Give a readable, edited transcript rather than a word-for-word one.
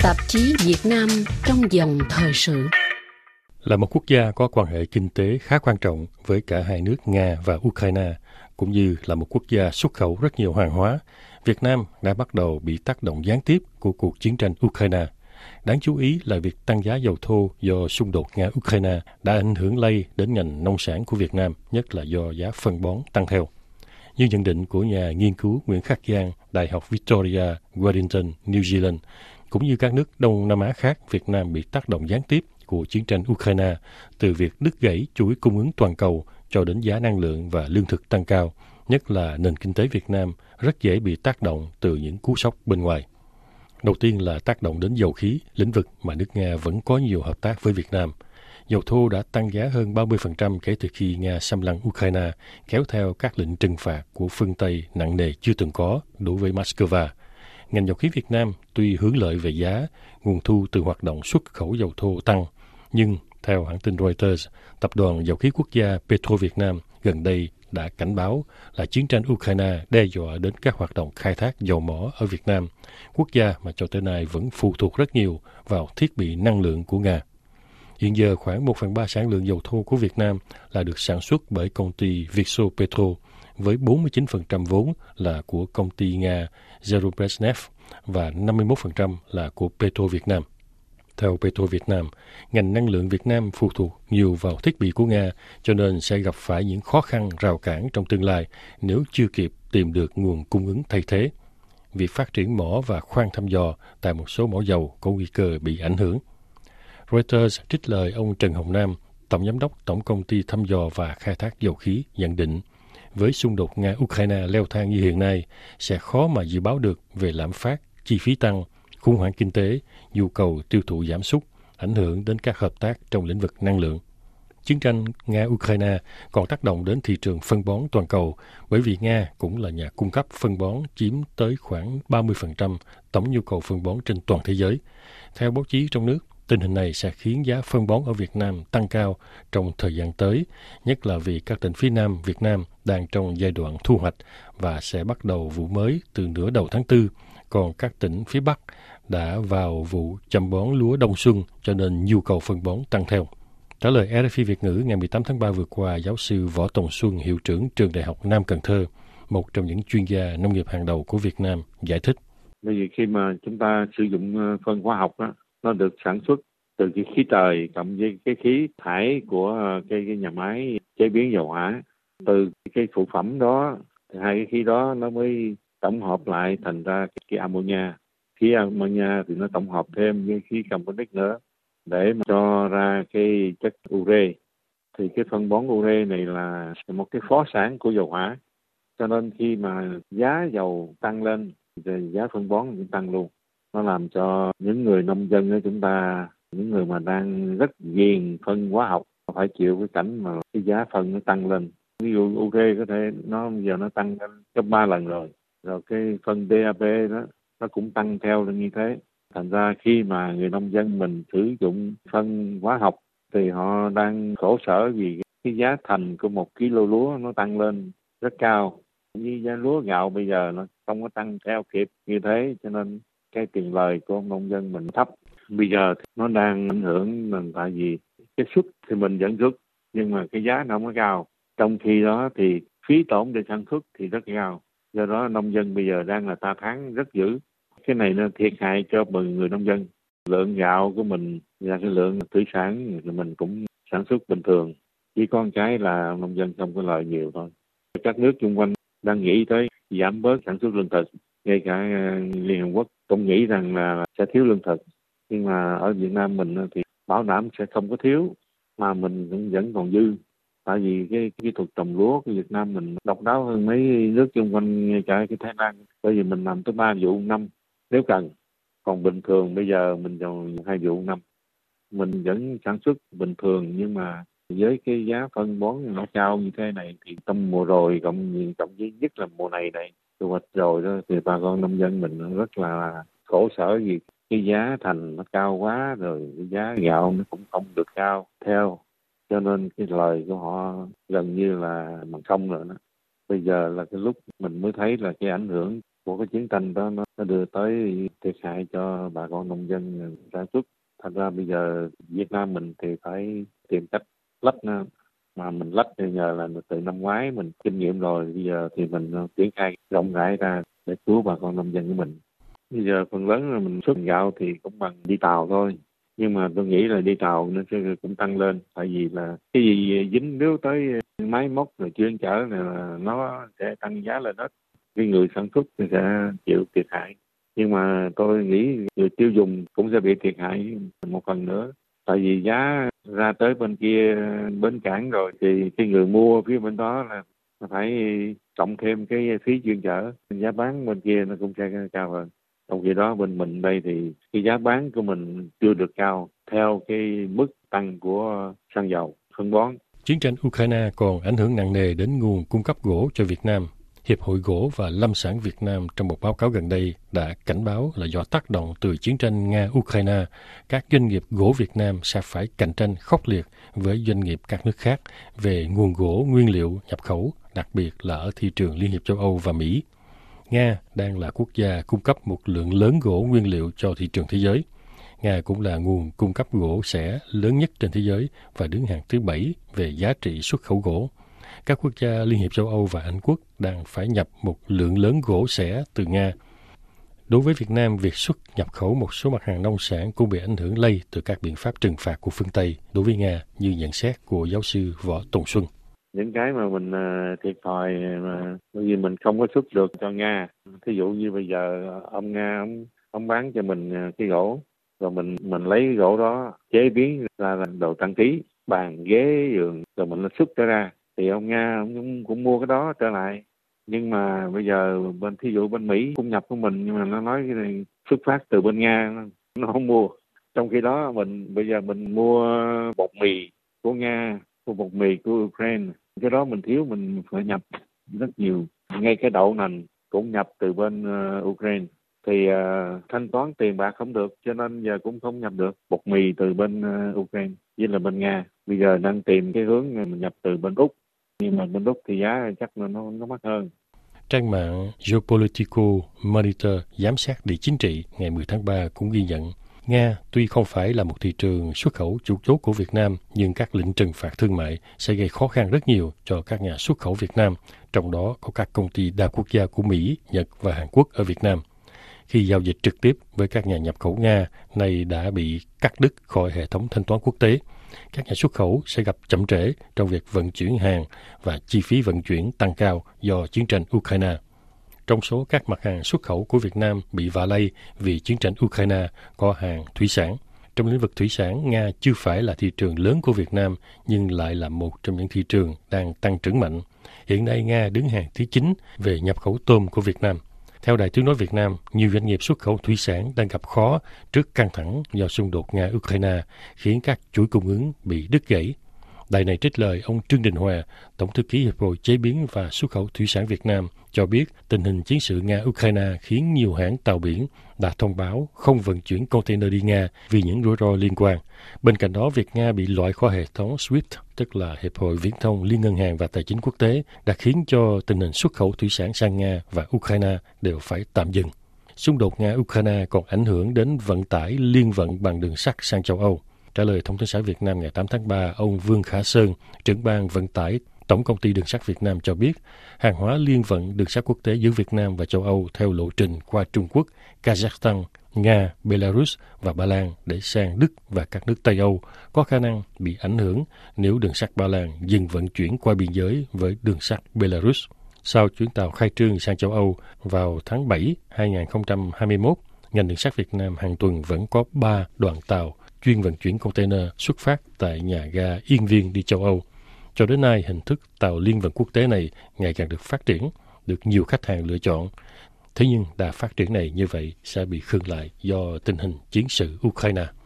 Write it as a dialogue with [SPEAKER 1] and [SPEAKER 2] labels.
[SPEAKER 1] Tạp chí Việt Nam trong dòng thời sự.
[SPEAKER 2] Là một quốc gia có quan hệ kinh tế khá quan trọng với cả hai nước Nga và Ukraine, cũng như là một quốc gia xuất khẩu rất nhiều hàng hóa, Việt Nam đã bắt đầu bị tác động gián tiếp của cuộc chiến tranh Ukraine. Đáng chú ý là việc tăng giá dầu thô do xung đột Nga-Ukraine đã ảnh hưởng lây đến ngành nông sản của Việt Nam, nhất là do giá phân bón tăng theo. Như nhận định của nhà nghiên cứu Nguyễn Khắc Giang, Đại học Victoria, Wellington, New Zealand, cũng như các nước Đông Nam Á khác, Việt Nam bị tác động gián tiếp của chiến tranh Ukraine, từ việc đứt gãy chuỗi cung ứng toàn cầu cho đến giá năng lượng và lương thực tăng cao, nhất là nền kinh tế Việt Nam rất dễ bị tác động từ những cú sốc bên ngoài. Đầu tiên là tác động đến dầu khí, lĩnh vực mà nước Nga vẫn có nhiều hợp tác với Việt Nam. Dầu thô đã tăng giá hơn 30% kể từ khi Nga xâm lăng Ukraine, kéo theo các lệnh trừng phạt của phương Tây nặng nề chưa từng có đối với Moscow. Ngành dầu khí Việt Nam tuy hướng lợi về giá, nguồn thu từ hoạt động xuất khẩu dầu thô tăng, nhưng theo hãng tin Reuters, Tập đoàn Dầu khí Quốc gia Petro Việt Nam gần đây đã cảnh báo là chiến tranh Ukraine đe dọa đến các hoạt động khai thác dầu mỏ ở Việt Nam, quốc gia mà cho tới nay vẫn phụ thuộc rất nhiều vào thiết bị năng lượng của Nga. Hiện giờ khoảng 1/3 sản lượng dầu thô của Việt Nam là được sản xuất bởi công ty Vietso-Petro, với 49% vốn là của công ty Nga Zerubezhneft và 51% là của Petro Việt Nam. Theo Petro Việt Nam, ngành năng lượng Việt Nam phụ thuộc nhiều vào thiết bị của Nga, cho nên sẽ gặp phải những khó khăn rào cản trong tương lai nếu chưa kịp tìm được nguồn cung ứng thay thế. Việc phát triển mỏ và khoan thăm dò tại một số mỏ dầu có nguy cơ bị ảnh hưởng. Reuters trích lời ông Trần Hồng Nam, Tổng giám đốc Tổng công ty thăm dò và khai thác dầu khí, nhận định với xung đột Nga-Ukraine leo thang như hiện nay, sẽ khó mà dự báo được về lạm phát, chi phí tăng, khủng hoảng kinh tế, nhu cầu tiêu thụ giảm sút, ảnh hưởng đến các hợp tác trong lĩnh vực năng lượng. Chiến tranh Nga-Ukraine còn tác động đến thị trường phân bón toàn cầu, bởi vì Nga cũng là nhà cung cấp phân bón chiếm tới khoảng 30% tổng nhu cầu phân bón trên toàn thế giới. Theo báo chí trong nước, tình hình này sẽ khiến giá phân bón ở Việt Nam tăng cao trong thời gian tới, nhất là vì các tỉnh phía Nam Việt Nam đang trong giai đoạn thu hoạch và sẽ bắt đầu vụ mới từ nửa đầu tháng 4, còn các tỉnh phía Bắc đã vào vụ chăm bón lúa đông xuân, cho nên nhu cầu phân bón tăng theo. Trả lời RFI Việt ngữ ngày 18 tháng 3 vừa qua, giáo sư Võ Tòng Xuân, hiệu trưởng trường Đại học Nam Cần Thơ, một trong những chuyên gia nông nghiệp hàng đầu của Việt Nam, giải thích.
[SPEAKER 3] Bởi vì khi mà chúng ta sử dụng phân hóa học đó, nó được sản xuất từ cái khí trời cộng với cái khí thải của cái nhà máy chế biến dầu hỏa. Từ cái phụ phẩm đó, hai cái khí đó nó mới tổng hợp lại thành ra cái ammonia. Khí ammonia thì nó tổng hợp thêm với khí carbonic nữa để mà cho ra cái chất ure. Thì cái phân bón ure này là một cái phó sản của dầu hỏa. Cho nên khi mà giá dầu tăng lên thì giá phân bón cũng tăng luôn. Nó làm cho những người nông dân của chúng ta, những người mà đang rất ghiền phân hóa học, phải chịu cái cảnh mà cái giá phân nó tăng lên. Ví dụ ure có thể nó giờ nó tăng lên gấp 3 lần rồi. Rồi cái phân DAP đó nó cũng tăng theo như thế. Thành ra khi mà người nông dân mình sử dụng phân hóa học thì họ đang khổ sở vì cái giá thành của 1 kg lúa nó tăng lên rất cao. Như giá lúa gạo bây giờ nó không có tăng theo kịp như thế, cho nên cái tiền lời của nông dân mình thấp. Bây giờ nó đang ảnh hưởng là tại vì cái suất thì mình vẫn xuất, nhưng mà cái giá nó không có cao. Trong khi đó thì phí tổn để sản xuất thì rất cao. Do đó nông dân bây giờ đang là ta thán rất dữ. Cái này nó thiệt hại cho người nông dân. Lượng gạo của mình và cái lượng thủy sản thì mình cũng sản xuất bình thường. Chỉ có một cái là nông dân không có lợi nhiều thôi. Các nước xung quanh đang nghĩ tới giảm bớt sản xuất lương thực. Ngay cả Liên Hợp Quốc cũng nghĩ rằng là sẽ thiếu lương thực. Nhưng mà ở Việt Nam mình thì bảo đảm sẽ không có thiếu, mà mình cũng vẫn còn dư. Tại vì cái kỹ thuật trồng lúa của Việt Nam mình độc đáo hơn mấy nước xung quanh, ngay cả cái Thái Lan. Bởi vì mình làm tới 3 vụ một năm nếu cần. Còn bình thường bây giờ mình trồng 2 vụ một năm. Mình vẫn sản xuất bình thường, nhưng mà với cái giá phân bón nó cao như thế này thì trong mùa rồi cộng với nhất là mùa này thu hoạch rồi đó, thì bà con nông dân mình rất là khổ sở vì cái giá thành nó cao quá, rồi cái giá gạo nó cũng không được cao theo, cho nên cái lời của họ gần như là bằng không rồi đó. Bây giờ là cái lúc mình mới thấy là cái ảnh hưởng của cái chiến tranh đó nó đưa tới thiệt hại cho bà con nông dân sản xuất. Thật ra bây giờ Việt Nam mình thì phải tìm cách lách nó, mà mình lách thì nhờ là từ năm ngoái mình kinh nghiệm rồi, bây giờ thì mình triển khai rộng rãi ra để cứu bà con nông dân của mình. Bây giờ phần lớn là mình xuất gạo thì cũng bằng đi tàu thôi, nhưng mà tôi nghĩ là đi tàu nó sẽ cũng tăng lên, tại vì là cái gì dính líu tới máy móc rồi chuyên chở này là nó sẽ tăng giá lên hết. Cái người sản xuất thì sẽ chịu thiệt hại, nhưng mà tôi nghĩ người tiêu dùng cũng sẽ bị thiệt hại một phần nữa, tại vì giá ra tới bên kia bến cảng rồi thì cái người mua phía bên đó là phải cộng thêm cái phí chuyên chở, giá bán bên kia nó cũng sẽ cao hơn. Trong khi đó bên mình đây thì cái giá bán của mình chưa được cao theo cái mức tăng của xăng dầu, phân bón.
[SPEAKER 2] Chiến tranh Ukraine còn ảnh hưởng nặng nề đến nguồn cung cấp gỗ cho Việt Nam. Hiệp hội Gỗ và Lâm sản Việt Nam trong một báo cáo gần đây đã cảnh báo là do tác động từ chiến tranh Nga-Ukraine, các doanh nghiệp gỗ Việt Nam sẽ phải cạnh tranh khốc liệt với doanh nghiệp các nước khác về nguồn gỗ nguyên liệu nhập khẩu, đặc biệt là ở thị trường Liên hiệp châu Âu và Mỹ. Nga đang là quốc gia cung cấp một lượng lớn gỗ nguyên liệu cho thị trường thế giới. Nga cũng là nguồn cung cấp gỗ sẻ lớn nhất trên thế giới và đứng hàng thứ 7 về giá trị xuất khẩu gỗ. Các quốc gia Liên hiệp châu Âu và Anh Quốc đang phải nhập một lượng lớn gỗ sẻ từ Nga. Đối với Việt Nam, việc xuất nhập khẩu một số mặt hàng nông sản cũng bị ảnh hưởng lây từ các biện pháp trừng phạt của phương Tây đối với Nga, như nhận xét của giáo sư Võ Tùng Xuân.
[SPEAKER 3] Những cái mà mình thiệt thòi mà bởi vì mình không có xuất được cho Nga. Thí dụ như bây giờ ông Nga ông bán cho mình cái gỗ, rồi mình lấy cái gỗ đó chế biến ra là đồ trang trí, bàn ghế giường, rồi mình xuất ra thì ông Nga ông cũng mua cái đó trở lại. Nhưng mà bây giờ thí dụ bên Mỹ cũng nhập của mình, nhưng mà nó nói cái này xuất phát từ bên Nga, nó không mua. Trong khi đó bây giờ mình mua bột mì của Nga, mua bột mì của Ukraine, cái đó mình thiếu, mình phải nhập rất nhiều. Ngay cái đậu nành cũng nhập từ bên Ukraine, thì thanh toán tiền bạc không được, cho nên giờ cũng không nhập được bột mì từ bên Ukraine với là bên Nga. Bây giờ đang tìm cái hướng mình nhập từ bên Úc, nhưng mà bên Úc thì giá chắc là nó mắc hơn.
[SPEAKER 2] Trang mạng Geopolitical Monitor giám sát địa chính trị ngày 10 tháng 3 cũng ghi nhận Nga tuy không phải là một thị trường xuất khẩu chủ chốt của Việt Nam, nhưng các lệnh trừng phạt thương mại sẽ gây khó khăn rất nhiều cho các nhà xuất khẩu Việt Nam, trong đó có các công ty đa quốc gia của Mỹ, Nhật và Hàn Quốc ở Việt Nam. Khi giao dịch trực tiếp với các nhà nhập khẩu Nga này đã bị cắt đứt khỏi hệ thống thanh toán quốc tế, các nhà xuất khẩu sẽ gặp chậm trễ trong việc vận chuyển hàng và chi phí vận chuyển tăng cao do chiến tranh Ukraine. Trong số các mặt hàng xuất khẩu của Việt Nam bị vạ lây vì chiến tranh Ukraine có hàng thủy sản. Trong lĩnh vực thủy sản, Nga chưa phải là thị trường lớn của Việt Nam, nhưng lại là một trong những thị trường đang tăng trưởng mạnh. Hiện nay, Nga đứng hàng thứ 9 về nhập khẩu tôm của Việt Nam. Theo Đài Tiếng nói Việt Nam, nhiều doanh nghiệp xuất khẩu thủy sản đang gặp khó trước căng thẳng do xung đột Nga-Ukraine, khiến các chuỗi cung ứng bị đứt gãy. Đài này trích lời ông Trương Đình Hòa, Tổng thư ký Hiệp hội Chế biến và Xuất khẩu Thủy sản Việt Nam, cho biết tình hình chiến sự Nga-Ukraine khiến nhiều hãng tàu biển đã thông báo không vận chuyển container đi Nga vì những rủi ro liên quan. Bên cạnh đó, việc Nga bị loại khỏi hệ thống SWIFT, tức là Hiệp hội Viễn thông Liên ngân hàng và Tài chính quốc tế, đã khiến cho tình hình xuất khẩu thủy sản sang Nga và Ukraine đều phải tạm dừng. Xung đột Nga-Ukraine còn ảnh hưởng đến vận tải liên vận bằng đường sắt sang châu Âu. Trả lời Thông tấn xã Việt Nam ngày 8 tháng 3, ông Vương Khả Sơn, trưởng ban vận tải Tổng công ty Đường sắt Việt Nam cho biết, hàng hóa liên vận đường sắt quốc tế giữa Việt Nam và châu Âu theo lộ trình qua Trung Quốc, Kazakhstan, Nga, Belarus và Ba Lan để sang Đức và các nước Tây Âu có khả năng bị ảnh hưởng nếu đường sắt Ba Lan dừng vận chuyển qua biên giới với đường sắt Belarus. Sau chuyến tàu khai trương sang châu Âu vào tháng 7 2021, ngành đường sắt Việt Nam hàng tuần vẫn có 3 đoàn tàu chuyên vận chuyển container xuất phát tại nhà ga Yên Viên đi châu Âu. Cho đến nay, hình thức tàu liên vận quốc tế này ngày càng được phát triển, được nhiều khách hàng lựa chọn. Thế nhưng đà phát triển này như vậy sẽ bị khựng lại do tình hình chiến sự Ukraine.